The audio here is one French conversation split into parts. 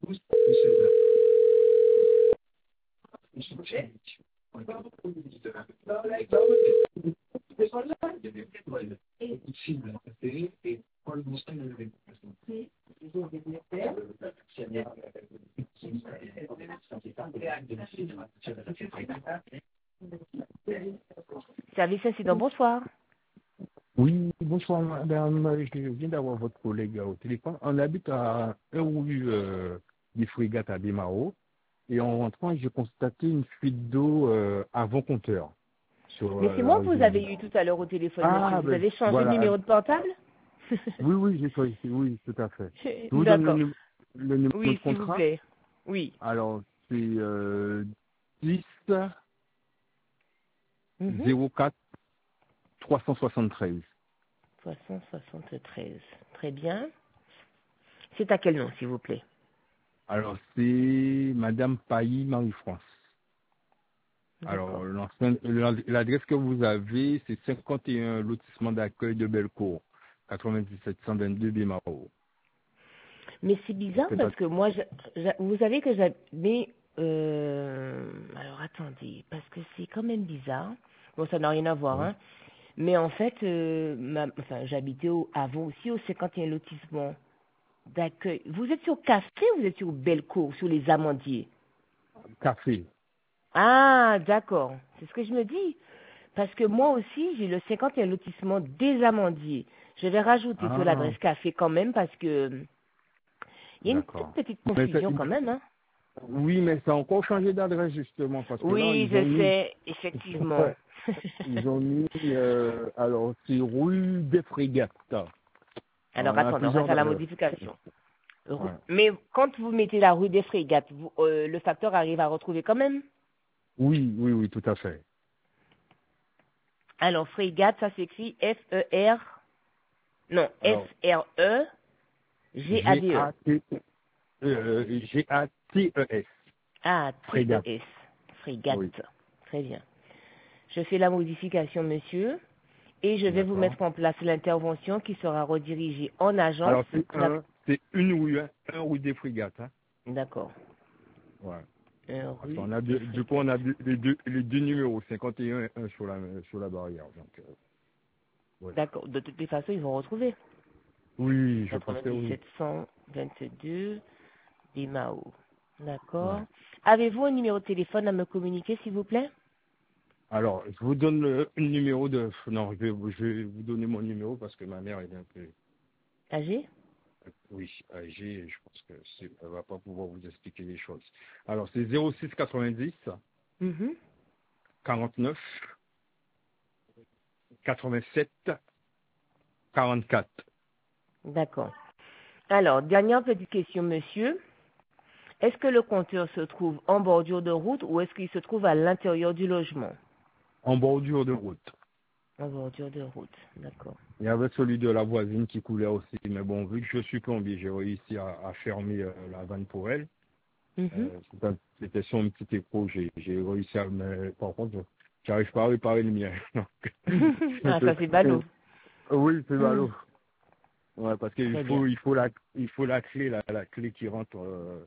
Service incident, bonsoir. Oui, bonsoir madame. Je viens d'avoir votre collègue au téléphone. On habite à 1 rue des Frégates à Desmarais. Et en rentrant, j'ai constaté une fuite d'eau avant compteur sur Mais c'est la moi que vous région. avez eu tout à l'heure au téléphone, monsieur. Ah, Vous ben avez changé de voilà. numéro de portable? Oui, oui, j'ai choisi. Oui, tout à fait. Je vous donne D'accord. le numéro de Oui, s'il vous contrat. plaît. Oui. Alors, c'est 10 Mhm. 04 373. 373. Très bien. C'est à quel nom, s'il vous plaît? Alors, c'est Madame Pailly Marie-France. Alors, D'accord. l'adresse que vous avez, c'est 51 lotissement d'accueil de Bellecour, 97 122 Desmarais. Mais c'est bizarre C'est pas... parce que moi, vous savez que j'avais... alors attendez, parce que c'est quand même bizarre. Bon, ça n'a rien à voir, Oui. hein. Mais en fait, j'habitais avant aussi au 51 lotissement d'accueil. Vous êtes sur Café ou vous êtes sur Bellecour, sur les Amandiers? Café. Ah, d'accord. C'est ce que je me dis. Parce que moi aussi, j'ai le 51 lotissement des Amandiers. Je vais rajouter sur Ah, l'adresse café quand même parce que il y a une toute d'accord. petite Mais confusion quand même, hein. oui, mais ça a encore changé d'adresse justement, parce que là, Oui, je sais, effectivement. ils ont mis, alors, c'est rue des Frégates. Alors, Alors on a attendez, on va plusieurs faire la adresses. modification. Ouais. Mais quand vous mettez la rue des Frégates, le facteur arrive à retrouver quand même? Oui, oui, oui, tout à fait. Alors, Frégate, ça s'écrit F-E-R, non, Alors, F-R-E-G-A-D-E. Gates. Ah, Frégate. T-E-S. Oui. Frégate. Très bien. Je fais la modification, monsieur, et je vais vous D'accord. mettre en place l'intervention qui sera redirigée en agence. Alors, c'est une rue, hein, un rue des Frégates. Hein. D'accord. Ouais. Parce Rue qu'on a des du coup, on Frégates. a les deux numéros, 51 et 1 sur la barrière. Donc, ouais. D'accord. De toutes les façons, ils vont retrouver. Oui, je pense que oui. 97 122 des Mao. Ouais. D'accord. Avez-vous un numéro de téléphone à me communiquer, s'il vous plaît? Alors, je vous donne le numéro de... Non, je vais vous donner mon numéro parce que ma mère est un peu... Âgé? Oui, âgée et je pense que elle va pas pouvoir vous expliquer les choses. Alors, c'est 06 90 Mhm. 49 87 44. D'accord. Alors, dernière petite question, monsieur. Est-ce que le compteur se trouve en bordure de route ou est-ce qu'il se trouve à l'intérieur du logement? En bordure de route. En bordure de route, d'accord. Il y avait celui de la voisine qui coulait aussi, mais bon, vu que je suis plombier, j'ai réussi à fermer la vanne pour elle. Mhm. C'était son petit écho, j'ai réussi à... Mais par contre, j'arrive pas à réparer le mien. Ah, ça c'est ballot. Oui, c'est Hmm. ballot. Ouais, parce qu'il Très bien. il faut la clé, la clé qui rentre,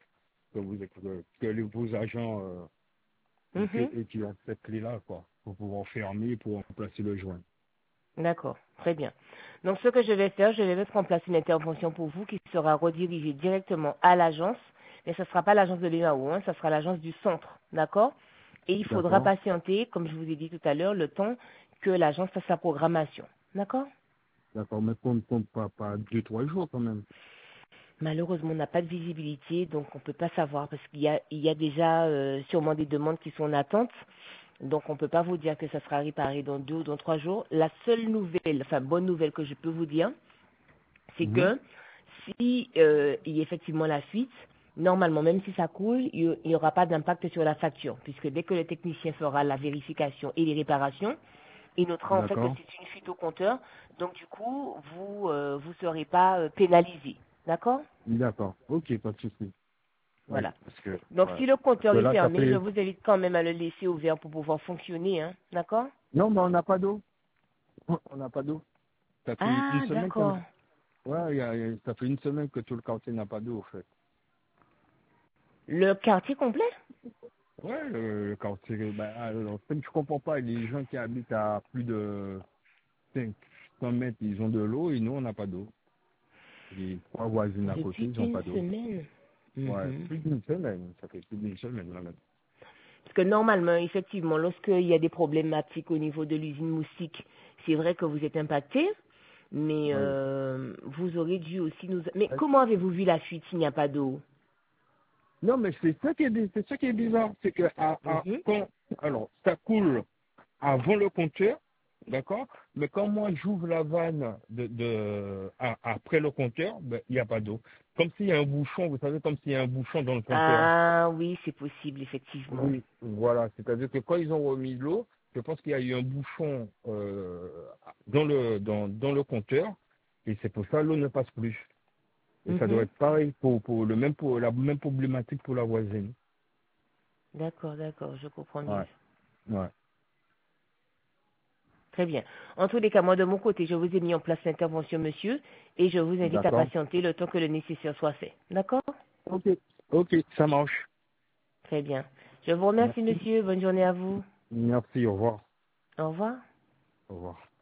vos agents, Mhm. et qui ont cette clé-là, quoi, pour pouvoir fermer, pour remplacer le joint. D'accord, très bien. Donc ce que je vais faire, je vais mettre en place une intervention pour vous qui sera redirigée directement à l'agence, mais ce ne sera pas l'agence de l'EAO, hein, ce sera l'agence du centre, d'accord? Et il faudra D'accord? patienter, comme je vous ai dit tout à l'heure, le temps que l'agence fasse sa programmation, d'accord? D'accord, mais compte pas 2, 3 jours quand même. Malheureusement, on n'a pas de visibilité, donc on ne peut pas savoir parce il y a déjà sûrement des demandes qui sont en attente. Donc on ne peut pas vous dire que ça sera réparé dans 2 ou dans 3 jours. La seule nouvelle, enfin bonne nouvelle que je peux vous dire, c'est Mhm. que si il y a effectivement la fuite, normalement, même si ça coule, il n'y aura pas d'impact sur la facture, puisque dès que le technicien fera la vérification et les réparations, il notera en fait que D'accord? c'est une fuite au compteur. Donc du coup, vous serez pas pénalisé. D'accord? D'accord. Ok, pas de souci. Oui, Voilà. parce que, Donc ouais. si le Parce que compteur est là, ça fermé, je fait... vous invite quand même à le laisser ouvert pour pouvoir fonctionner. Hein. D'accord? Non, mais on n'a pas d'eau. On n'a pas d'eau. Ça fait une Ah, semaine qu'on... d'accord. Ouais, ça fait une semaine que tout le quartier n'a pas d'eau, en fait. Le quartier complet? Ouais, le quartier. Bah, alors, ce que je comprends pas, les gens qui habitent à plus de 500 mètres, ils ont de l'eau et nous, on n'a pas d'eau. Les trois voisines à côté, Depuis ils n'ont une pas d'eau. semaine. Ouais, Mhm. plus d'une semaine. Ça fait plus d'une semaine, là, même. Parce que normalement, effectivement, lorsqu'il y a des problématiques au niveau de l'usine moustique, c'est vrai que vous êtes impacté, mais Ouais. vous aurez dû aussi nous... Mais comment avez-vous vu la fuite s'il n'y a pas d'eau? Non, mais c'est ça qui est bizarre. C'est que Mhm. alors, ça coule avant le compteur, d'accord? Mais quand moi j'ouvre la vanne après le compteur, ben, il n'y a pas d'eau. Comme s'il y a un bouchon, vous savez, comme s'il y a un bouchon dans le compteur. Ah oui, c'est possible, effectivement. Oui, voilà. C'est-à-dire que quand ils ont remis de l'eau, je pense qu'il y a eu un bouchon dans le compteur, et c'est pour ça que l'eau ne passe plus. Et ça doit Mhm. être pareil pour la même problématique pour la voisine. D'accord, d'accord, je comprends mieux. Ouais, ouais. Très bien. En tous les cas, moi, de mon côté, je vous ai mis en place l'intervention, monsieur, et je vous invite à D'accord. patienter le temps que le nécessaire soit fait. D'accord? Ok, ok, ça marche. Très bien. Je vous remercie, Merci. monsieur. Bonne journée à vous. Merci, au revoir. Au revoir. Au revoir.